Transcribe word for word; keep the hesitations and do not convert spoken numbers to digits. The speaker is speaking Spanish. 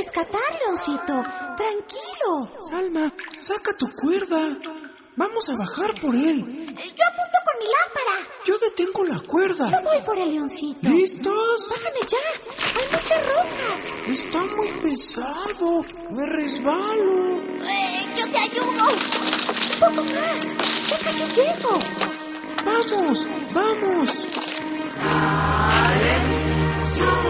rescatar, Leoncito. Tranquilo. Salma, saca tu cuerda. Vamos a bajar por él. Yo apunto con mi lámpara. Yo detengo la cuerda. Yo voy por el Leoncito. ¿Listos? Bájame ya. Hay muchas rocas. Está muy pesado. Me resbalo. Eh, yo te ayudo. Un poco más. Ya casi llego. Vamos, vamos. Salen,